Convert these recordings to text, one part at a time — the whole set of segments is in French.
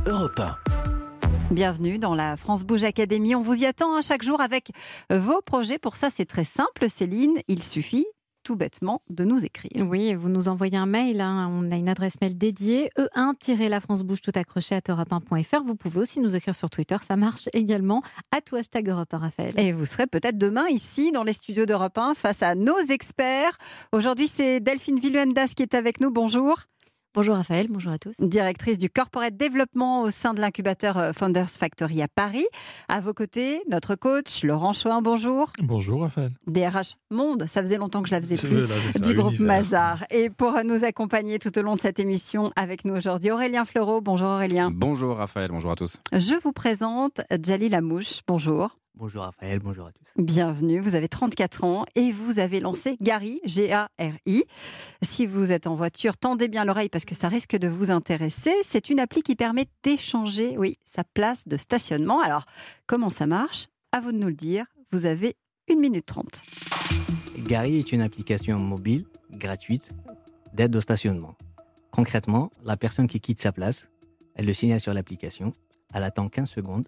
Europe 1. Bienvenue dans la France Bouge Academy. On vous y attend chaque jour avec vos projets. Pour ça, c'est très simple, Céline. Il suffit tout bêtement de nous écrire. Oui, vous nous envoyez un mail. On a une adresse mail dédiée, e1-lafrancebouge tout accroché @europe1.fr. Vous pouvez aussi nous écrire sur Twitter. Ça marche également. #Europe 1, Raphaël. Et vous serez peut-être demain ici dans les studios d'Europe 1 face à nos experts. Aujourd'hui, c'est Delphine Villuendas qui est avec nous. Bonjour. Bonjour Raphaël, bonjour à tous. Directrice du Corporate Développement au sein de l'incubateur Founders Factory à Paris. À vos côtés, notre coach Laurent Choin, bonjour. Bonjour Raphaël. DRH Monde, ça faisait longtemps que je la faisais plus, ça, du groupe Univers. Mazars. Et pour nous accompagner tout au long de cette émission avec nous aujourd'hui, Aurélien Fleureau. Bonjour Aurélien. Bonjour Raphaël, bonjour à tous. Je vous présente Djali Lamouche, bonjour. Bonjour Raphaël, bonjour à tous. Bienvenue, vous avez 34 ans et vous avez lancé Gary, G-A-R-I. Si vous êtes en voiture, tendez bien l'oreille parce que ça risque de vous intéresser. C'est une appli qui permet d'échanger, sa place de stationnement. Alors, comment ça marche ? À vous de nous le dire. Vous avez 1 minute 30. Gary est une application mobile, gratuite, d'aide au stationnement. Concrètement, la personne qui quitte sa place, elle le signale sur l'application, elle attend 15 secondes.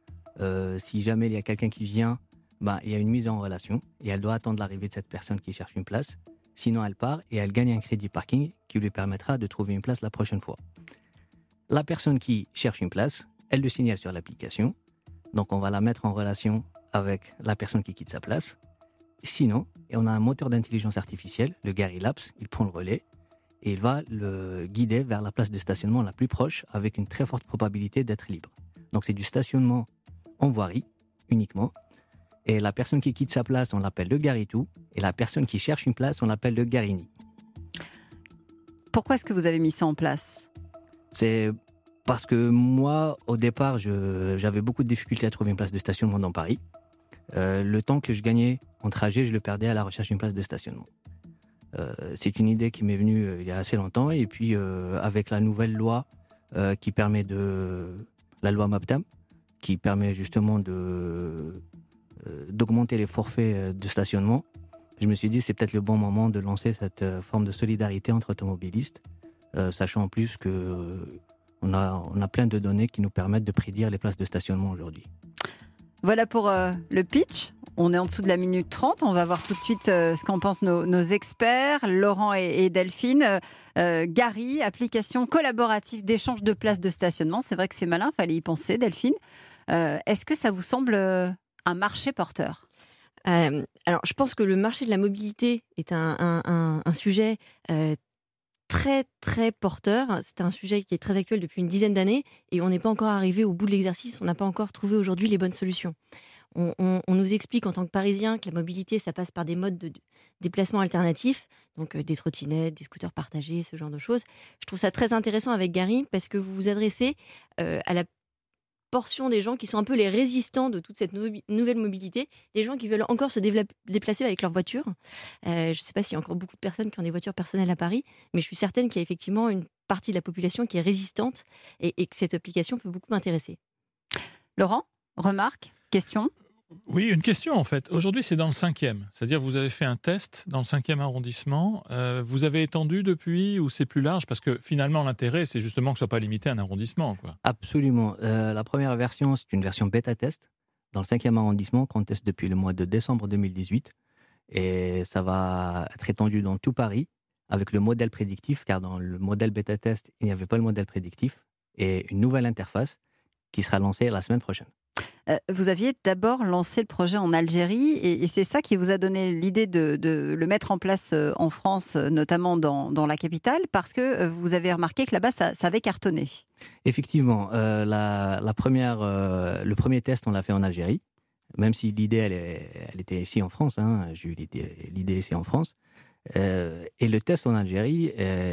Si jamais il y a quelqu'un qui vient, il y a une mise en relation et elle doit attendre l'arrivée de cette personne qui cherche une place. Sinon, elle part et elle gagne un crédit parking qui lui permettra de trouver une place la prochaine fois. La personne qui cherche une place, elle le signale sur l'application. Donc, on va la mettre en relation avec la personne qui quitte sa place. Sinon, on a un moteur d'intelligence artificielle, le Gary Labs, il prend le relais et il va le guider vers la place de stationnement la plus proche avec une très forte probabilité d'être libre. Donc, c'est du stationnement en voirie uniquement. Et la personne qui quitte sa place, on l'appelle le Gary-Tout. Et la personne qui cherche une place, on l'appelle le Gary-Ni. Pourquoi est-ce que vous avez mis ça en place ? C'est parce que moi, au départ, j'avais beaucoup de difficultés à trouver une place de stationnement dans Paris. Le temps que je gagnais en trajet, je le perdais à la recherche d'une place de stationnement. C'est une idée qui m'est venue il y a assez longtemps. Et puis, avec la nouvelle loi qui permet la loi MAPTAM, qui permet justement d'augmenter les forfaits de stationnement, je me suis dit c'est peut-être le bon moment de lancer cette forme de solidarité entre automobilistes, sachant en plus qu'on a plein de données qui nous permettent de prédire les places de stationnement aujourd'hui. Voilà pour le pitch. On est en dessous de la minute 30. On va voir tout de suite ce qu'en pensent nos experts, Laurent et Delphine. Gary, application collaborative d'échange de places de stationnement. C'est vrai que c'est malin, fallait y penser, Delphine. Est-ce que ça vous semble un marché porteur ? Alors, je pense que le marché de la mobilité est un sujet très, très porteur. C'est un sujet qui est très actuel depuis une dizaine d'années et on n'est pas encore arrivé au bout de l'exercice. On n'a pas encore trouvé aujourd'hui les bonnes solutions. On nous explique en tant que Parisiens que la mobilité, ça passe par des modes de déplacement alternatifs, donc des trottinettes, des scooters partagés, ce genre de choses. Je trouve ça très intéressant avec Gary parce que vous vous adressez à la portion des gens qui sont un peu les résistants de toute cette nouvelle mobilité, les gens qui veulent encore se déplacer avec leur voiture. Je ne sais pas s'il y a encore beaucoup de personnes qui ont des voitures personnelles à Paris, mais je suis certaine qu'il y a effectivement une partie de la population qui est résistante et que cette application peut beaucoup m'intéresser. Laurent, remarque, question ? Oui, une question en fait. Aujourd'hui, c'est dans le 5e. C'est-à-dire vous avez fait un test dans le 5e arrondissement. Vous avez étendu depuis ou c'est plus large ? Parce que finalement, l'intérêt, c'est justement que ce ne soit pas limité à un arrondissement, quoi. Absolument. La première version, c'est une version bêta-test dans le 5e arrondissement qu'on teste depuis le mois de décembre 2018. Et ça va être étendu dans tout Paris avec le modèle prédictif, car dans le modèle bêta-test, il n'y avait pas le modèle prédictif. Et une nouvelle interface qui sera lancée la semaine prochaine. Vous aviez d'abord lancé le projet en Algérie et c'est ça qui vous a donné l'idée de le mettre en place en France, notamment dans la capitale, parce que vous avez remarqué que là-bas, ça avait cartonné. Effectivement, le premier test, on l'a fait en Algérie, même si l'idée, elle était ici en France. J'ai eu l'idée ici en France. Et le test en Algérie,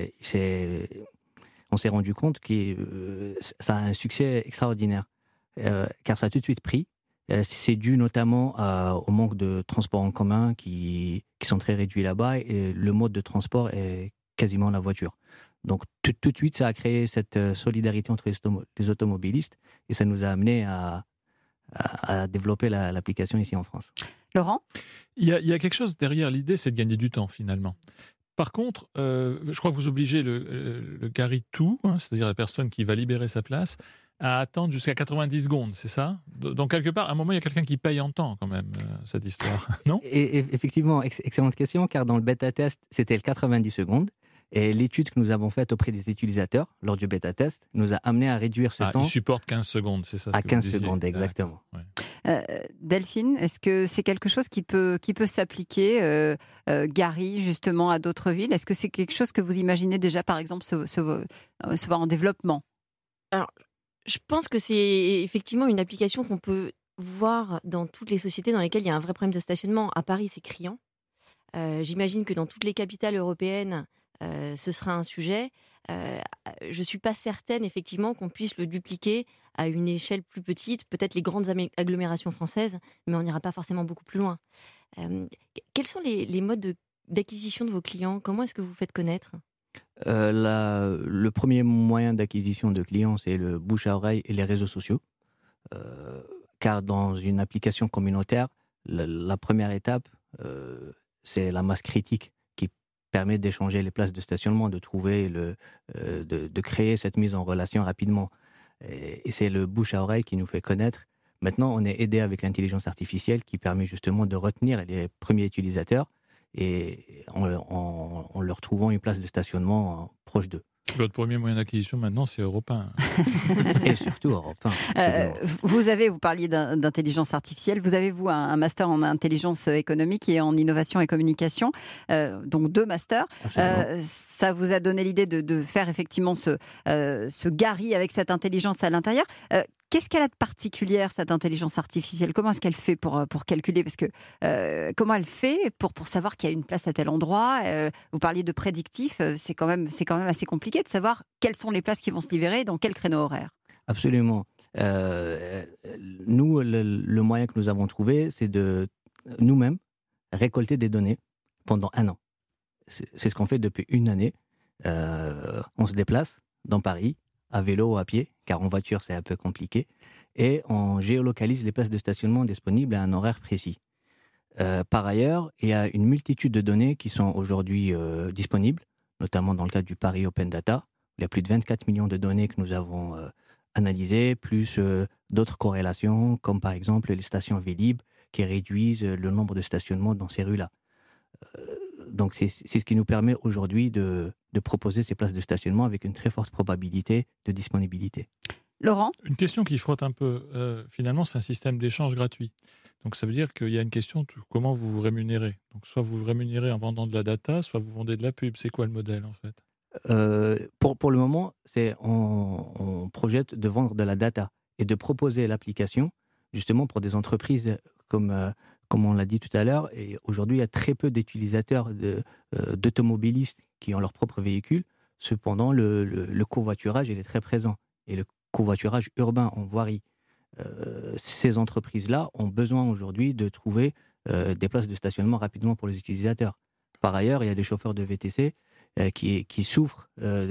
on s'est rendu compte que ça a un succès extraordinaire. Car ça a tout de suite pris. C'est dû notamment au manque de transports en commun qui sont très réduits là-bas et le mode de transport est quasiment la voiture. Donc tout de suite, ça a créé cette solidarité entre les automobilistes et ça nous a amené à développer l'application ici en France. Laurent ? Il y a quelque chose derrière l'idée, c'est de gagner du temps finalement. Par contre, je crois que vous obligez le Gary-Tout, c'est-à-dire la personne qui va libérer sa place, à attendre jusqu'à 90 secondes, c'est ça? Donc, quelque part, à un moment, il y a quelqu'un qui paye en temps, quand même, cette histoire, non? Et effectivement, excellente question, car dans le bêta-test, c'était le 90 secondes. Et l'étude que nous avons faite auprès des utilisateurs, lors du bêta-test, nous a amené à réduire ce temps. Il supporte 15 secondes, c'est ça? À 15 secondes, exactement. Delphine, est-ce que c'est quelque chose qui peut s'appliquer, Gary, justement, à d'autres villes? Est-ce que c'est quelque chose que vous imaginez déjà, par exemple, se voir en développement? Alors, je pense que c'est effectivement une application qu'on peut voir dans toutes les sociétés dans lesquelles il y a un vrai problème de stationnement. À Paris, c'est criant. J'imagine que dans toutes les capitales européennes, ce sera un sujet. Je ne suis pas certaine, effectivement, qu'on puisse le dupliquer à une échelle plus petite, peut-être les grandes agglomérations françaises, mais on n'ira pas forcément beaucoup plus loin. Quels sont les modes d'acquisition de vos clients? Comment est-ce que vous faites connaître? Le premier moyen d'acquisition de clients, c'est le bouche à oreille et les réseaux sociaux. Car dans une application communautaire, la première étape, c'est la masse critique qui permet d'échanger les places de stationnement, de trouver, de créer cette mise en relation rapidement. Et c'est le bouche à oreille qui nous fait connaître. Maintenant, on est aidé avec l'intelligence artificielle qui permet justement de retenir les premiers utilisateurs et en leur trouvant une place de stationnement proche d'eux. Votre premier moyen d'acquisition maintenant, c'est Europe 1. Et surtout Europe 1. Vous parliez d'intelligence artificielle, vous avez, vous, un master en intelligence économique et en innovation et communication, donc 2 masters. Ça vous a donné l'idée de faire effectivement ce Gary avec cette intelligence à l'intérieur. Qu'est-ce qu'elle a de particulière, cette intelligence artificielle? Comment est-ce qu'elle fait pour calculer? Parce que comment elle fait pour savoir qu'il y a une place à tel endroit? Vous parliez de prédictif, c'est quand même assez compliqué de savoir quelles sont les places qui vont se libérer et dans quel créneau horaire. Absolument. Nous, le moyen que nous avons trouvé, c'est de nous-mêmes récolter des données pendant 1 an. C'est ce qu'on fait depuis 1 année. On se déplace dans Paris, à vélo ou à pied, car en voiture c'est un peu compliqué, et on géolocalise les places de stationnement disponibles à un horaire précis. Par ailleurs, il y a une multitude de données qui sont aujourd'hui disponibles, notamment dans le cadre du Paris Open Data. Il y a plus de 24 millions de données que nous avons analysées, plus d'autres corrélations, comme par exemple les stations Vélib, qui réduisent le nombre de stationnements dans ces rues-là. Donc c'est ce qui nous permet aujourd'hui de proposer ces places de stationnement avec une très forte probabilité de disponibilité. Laurent? Une question qui frotte un peu. Finalement, c'est un système d'échange gratuit. Donc ça veut dire qu'il y a une question de comment vous vous rémunérez. Donc soit vous vous rémunérez en vendant de la data, soit vous vendez de la pub. C'est quoi le modèle en fait? Pour le moment, on projette de vendre de la data et de proposer l'application justement pour des entreprises comme on l'a dit tout à l'heure. Et aujourd'hui, il y a très peu d'utilisateurs d'automobilistes qui ont leur propre véhicule. Cependant, le covoiturage, il est très présent. Et le covoiturage urbain en voirie. Ces entreprises-là ont besoin aujourd'hui de trouver des places de stationnement rapidement pour les utilisateurs. Par ailleurs, il y a des chauffeurs de VTC qui souffrent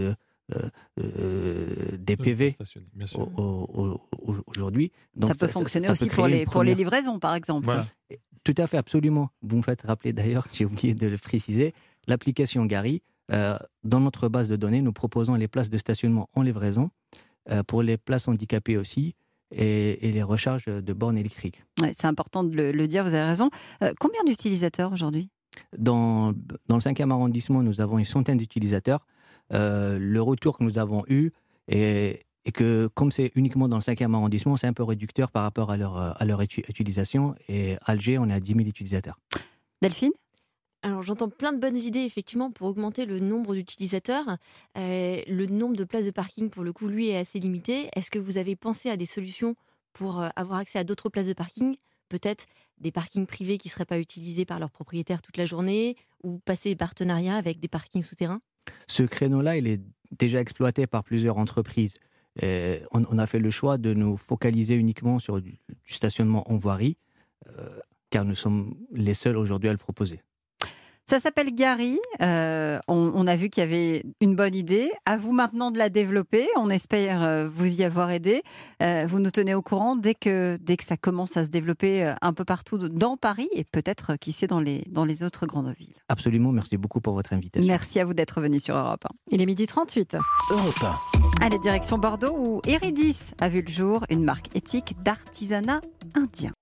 des PV aujourd'hui. Donc ça peut fonctionner aussi pour les livraisons, par exemple. Voilà. Tout à fait, absolument. Vous me faites rappeler d'ailleurs, j'ai oublié de le préciser, l'application Gary, dans notre base de données, nous proposons les places de stationnement en livraison, pour les places handicapées aussi, et les recharges de bornes électriques. Ouais, c'est important de le dire, vous avez raison. Combien d'utilisateurs aujourd'hui? Dans le 5e arrondissement, nous avons une centaine d'utilisateurs. Le retour que nous avons eu est que, comme c'est uniquement dans le 5e arrondissement, c'est un peu réducteur par rapport à leur utilisation. Et à Alger, on est à 10 000 utilisateurs. Delphine? Alors, j'entends plein de bonnes idées, effectivement, pour augmenter le nombre d'utilisateurs. Le nombre de places de parking, pour le coup, lui, est assez limité. Est-ce que vous avez pensé à des solutions pour avoir accès à d'autres places de parking? Peut-être des parkings privés qui ne seraient pas utilisés par leurs propriétaires toute la journée, ou passer des partenariats avec des parkings souterrains? Ce créneau-là, il est déjà exploité par plusieurs entreprises. On a fait le choix de nous focaliser uniquement sur du stationnement en voirie, car nous sommes les seuls aujourd'hui à le proposer. Ça s'appelle Gary. On a vu qu'il y avait une bonne idée. À vous maintenant de la développer. On espère vous y avoir aidé. Vous nous tenez au courant dès que ça commence à se développer un peu partout dans Paris et peut-être, qui sait, dans les autres grandes villes. Absolument, merci beaucoup pour votre invitation. Merci à vous d'être venu sur Europe 1. Il est 12h38. Europe 1. Allez, direction Bordeaux où Iridis a vu le jour, une marque éthique d'artisanat indien.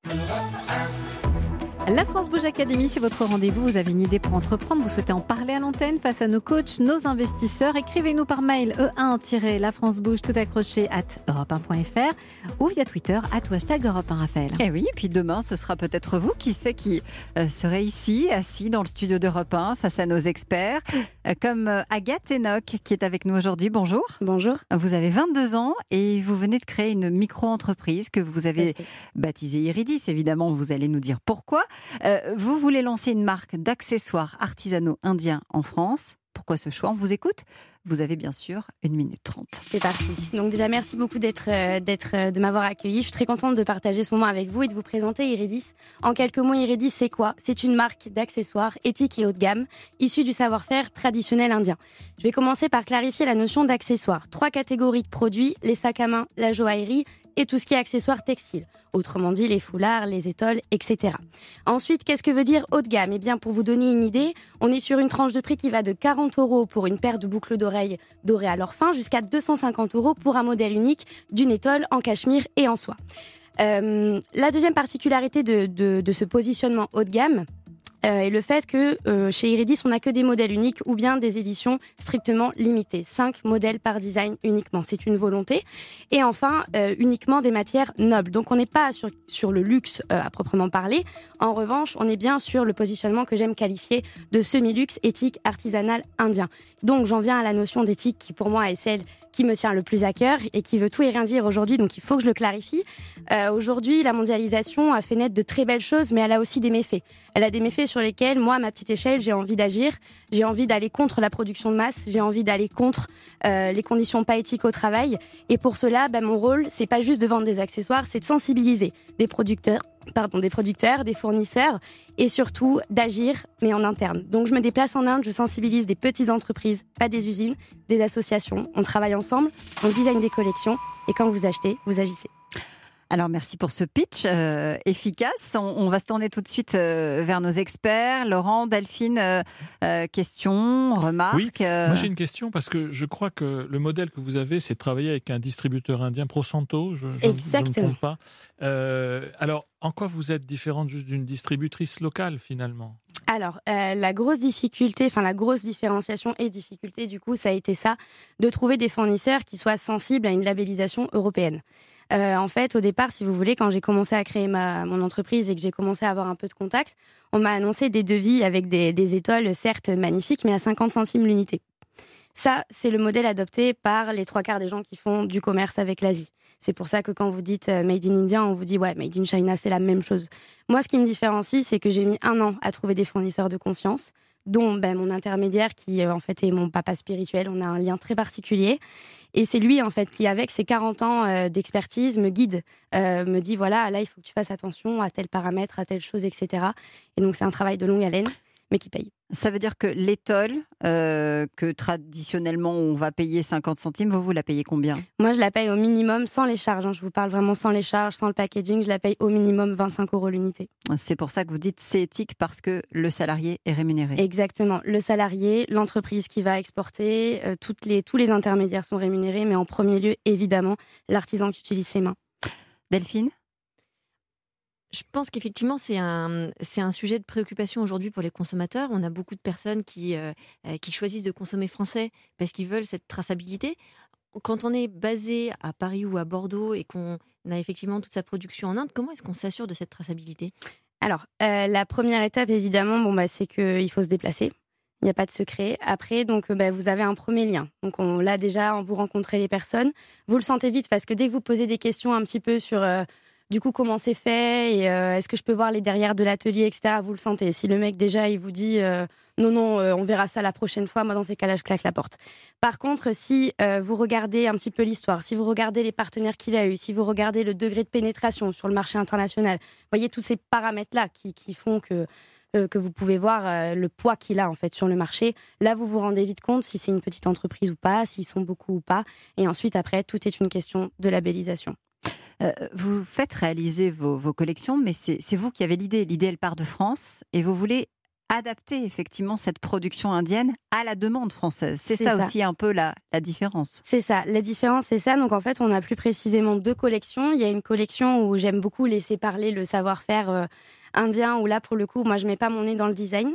La France Bouge Academy, c'est votre rendez-vous. Vous avez une idée pour entreprendre, vous souhaitez en parler à l'antenne face à nos coachs, nos investisseurs. Écrivez-nous par mail e1-lafrancebouge tout accroché @europe1.fr ou via Twitter @Europe1 Raphaël. Et oui, et puis demain, ce sera peut-être vous, qui sait, qui serait ici, assis dans le studio d'Europe 1 face à nos experts, comme Agathe Enoch qui est avec nous aujourd'hui. Bonjour. Bonjour. Vous avez 22 ans et vous venez de créer une micro-entreprise que vous avez baptisée Iridis. Évidemment, vous allez nous dire pourquoi. Vous voulez lancer une marque d'accessoires artisanaux indiens en France. Pourquoi ce choix? On vous écoute. Vous avez bien sûr 1 minute 30. C'est parti. Donc déjà, merci beaucoup de m'avoir accueilli. Je suis très contente de partager ce moment avec vous et de vous présenter Iridis. En quelques mots, Iridis, c'est quoi? C'est une marque d'accessoires éthiques et haut de gamme, issue du savoir-faire traditionnel indien. Je vais commencer par clarifier la notion d'accessoires. 3 catégories de produits, les sacs à main, la joaillerie et tout ce qui est accessoires textiles. Autrement dit, les foulards, les étoiles, etc. Ensuite, qu'est-ce que veut dire haut de gamme? Eh bien, pour vous donner une idée, on est sur une tranche de prix qui va de 40 € pour une paire de boucles d'oreilles dorées à leur fin, jusqu'à 250 € pour un modèle unique d'une étole en cachemire et en soie. La deuxième particularité de ce positionnement haut de gamme, et le fait que chez Iridis, on n'a que des modèles uniques ou bien des éditions strictement limitées. 5 modèles par design uniquement. C'est une volonté. Et enfin, uniquement des matières nobles. Donc, on n'est pas sur le luxe à proprement parler. En revanche, on est bien sur le positionnement que j'aime qualifier de semi-luxe, éthique, artisanal, indien. Donc, j'en viens à la notion d'éthique qui, pour moi, est celle qui me tient le plus à cœur et qui veut tout et rien dire aujourd'hui, donc il faut que je le clarifie. Aujourd'hui, la mondialisation a fait naître de très belles choses, mais elle a aussi des méfaits. Elle a des méfaits sur lesquels, moi, à ma petite échelle, j'ai envie d'agir. J'ai envie d'aller contre la production de masse, j'ai envie d'aller contre les conditions pas éthiques au travail. Et pour cela, mon rôle, c'est pas juste de vendre des accessoires, c'est de sensibiliser des producteurs, des fournisseurs et surtout d'agir, mais en interne. Donc je me déplace en Inde, je sensibilise des petites entreprises, pas des usines, des associations. On travaille ensemble, on design des collections et quand vous achetez, vous agissez. Alors merci pour ce pitch efficace. On va se tourner tout de suite vers nos experts. Laurent, Delphine, questions, remarques? Oui, moi j'ai une question parce que je crois que le modèle que vous avez, c'est de travailler avec un distributeur indien, Prosanto, je ne me trompe pas. Alors, en quoi vous êtes différente juste d'une distributrice locale finalement? Alors, la grosse différenciation et difficulté, du coup, ça a été ça, de trouver des fournisseurs qui soient sensibles à une labellisation européenne. En fait, au départ, si vous voulez, quand j'ai commencé à créer mon entreprise et que j'ai commencé à avoir un peu de contact, on m'a annoncé des devis avec des étoiles, certes magnifiques, mais à 50 centimes l'unité. Ça, c'est le modèle adopté par les 3/4 des gens qui font du commerce avec l'Asie. C'est pour ça que quand vous dites Made in India, on vous dit ouais, Made in China, c'est la même chose. Moi, ce qui me différencie, c'est que j'ai mis 1 an à trouver des fournisseurs de confiance, dont mon intermédiaire qui en fait est mon papa spirituel. On a un lien très particulier. Et c'est lui, en fait, qui, avec ses 40 ans d'expertise, me guide, me dit, voilà, là, il faut que tu fasses attention à tel paramètre, à telle chose, etc. Et donc, c'est un travail de longue haleine, mais qui paye. Ça veut dire que l'étole, que traditionnellement, on va payer 50 centimes, vous la payez combien? Moi, je la paye au minimum, sans les charges. Je vous parle vraiment sans les charges, sans le packaging. Je la paye au minimum 25 € l'unité. C'est pour ça que vous dites c'est éthique, parce que le salarié est rémunéré. Exactement. Le salarié, l'entreprise qui va exporter, tous les intermédiaires sont rémunérés, mais en premier lieu, évidemment, l'artisan qui utilise ses mains. Delphine? Je pense qu'effectivement, c'est un sujet de préoccupation aujourd'hui pour les consommateurs. On a beaucoup de personnes qui choisissent de consommer français parce qu'ils veulent cette traçabilité. Quand on est basé à Paris ou à Bordeaux et qu'on a effectivement toute sa production en Inde, comment est-ce qu'on s'assure de cette traçabilité? Alors, la première étape, évidemment, c'est qu'il faut se déplacer. Il n'y a pas de secret. Après, donc, vous avez un premier lien. Donc, là, déjà, vous rencontrez les personnes. Vous le sentez vite parce que dès que vous posez des questions un petit peu sur... du coup, comment c'est fait et est-ce que je peux voir les derrière de l'atelier, etc. Vous le sentez. Si le mec, déjà, il vous dit non, on verra ça la prochaine fois, moi, dans ces cas-là, je claque la porte. Par contre, si vous regardez un petit peu l'histoire, si vous regardez les partenaires qu'il a eus, si vous regardez le degré de pénétration sur le marché international, vous voyez tous ces paramètres-là qui font que que vous pouvez voir le poids qu'il a en fait sur le marché. Là, vous vous rendez vite compte si c'est une petite entreprise ou pas, s'ils sont beaucoup ou pas. Et ensuite, après, tout est une question de labellisation. Vous faites réaliser vos collections, mais c'est vous qui avez l'idée. L'idée, elle part de France et vous voulez adapter effectivement cette production indienne à la demande française. C'est ça aussi un peu la différence. C'est ça, la différence c'est ça. Donc en fait, on a plus précisément 2 collections. Il y a une collection où j'aime beaucoup laisser parler le savoir-faire indien, où là pour le coup, moi je mets pas mon nez dans le design.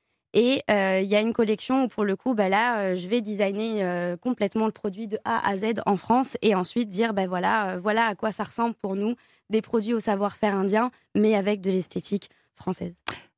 Et il y a une collection où pour le coup, je vais designer complètement le produit de A à Z en France et ensuite dire voilà à quoi ça ressemble pour nous, des produits au savoir-faire indien, mais avec de l'esthétique française.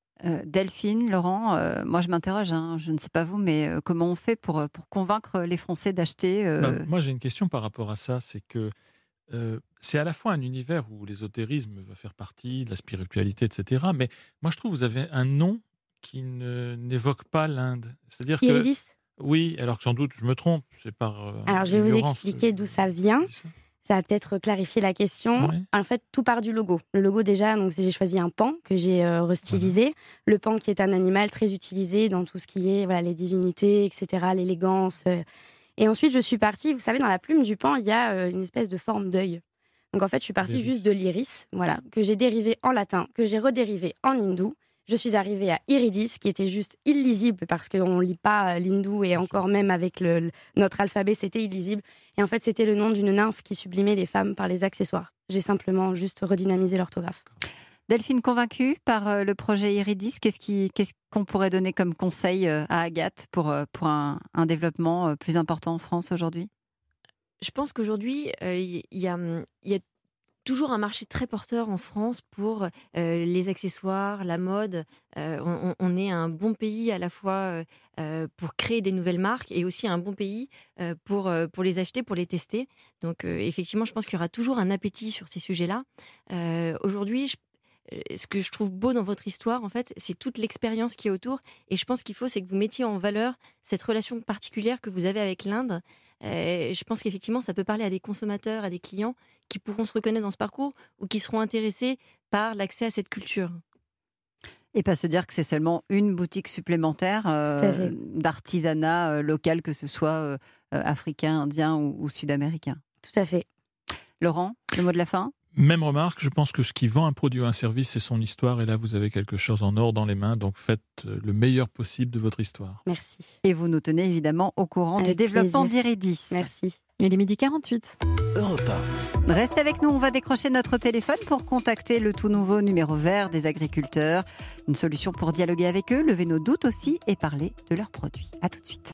Delphine, Laurent, moi je m'interroge, je ne sais pas vous, mais comment on fait pour convaincre les Français d'acheter Moi j'ai une question par rapport à ça, c'est que c'est à la fois un univers où l'ésotérisme va faire partie, de la spiritualité, etc. Mais moi je trouve que vous avez un nom qui n'évoque pas l'Inde. C'est-à-dire Iridis ? Oui, alors que sans doute je me trompe. C'est par alors je vais vous expliquer d'où ça vient. Ça va peut-être clarifier la question. Oui. En fait, tout part du logo. Le logo, déjà, donc, j'ai choisi un pan que j'ai restylisé. Voilà. Le pan qui est un animal très utilisé dans tout ce qui est les divinités, etc., l'élégance. Et ensuite, je suis partie, vous savez, dans la plume du pan, il y a une espèce de forme d'œil. Donc en fait, je suis partie juste de l'iris, que j'ai dérivé en latin, que j'ai redérivé en hindou. Je suis arrivée à Iridis, qui était juste illisible parce qu'on ne lit pas l'hindou et encore même avec notre alphabet, c'était illisible. Et en fait, c'était le nom d'une nymphe qui sublimait les femmes par les accessoires. J'ai simplement juste redynamisé l'orthographe. Delphine, convaincue par le projet Iridis, qu'est-ce qu'on pourrait donner comme conseil à Agathe pour un développement plus important en France aujourd'hui ? Je pense qu'aujourd'hui, il y a toujours un marché très porteur en France pour les accessoires, la mode. On est un bon pays à la fois pour créer des nouvelles marques et aussi un bon pays pour les acheter, pour les tester. Donc effectivement, je pense qu'il y aura toujours un appétit sur ces sujets-là. Aujourd'hui, ce que je trouve beau dans votre histoire, en fait, c'est toute l'expérience qui est autour. Et je pense qu'il faut, c'est que vous mettiez en valeur cette relation particulière que vous avez avec l'Inde. Je pense qu'effectivement, ça peut parler à des consommateurs, à des clients qui pourront se reconnaître dans ce parcours ou qui seront intéressés par l'accès à cette culture. Et pas se dire que c'est seulement une boutique supplémentaire d'artisanat local, que ce soit africain, indien ou sud-américain. Tout à fait. Laurent, le mot de la fin ? Même remarque, je pense que ce qui vend un produit ou un service, c'est son histoire. Et là, vous avez quelque chose en or dans les mains. Donc, faites le meilleur possible de votre histoire. Merci. Et vous nous tenez évidemment au courant du développement d'Iridis. Merci. Il est 12h48. Europe 1. Restez avec nous, on va décrocher notre téléphone pour contacter le tout nouveau numéro vert des agriculteurs. Une solution pour dialoguer avec eux, lever nos doutes aussi et parler de leurs produits. À tout de suite.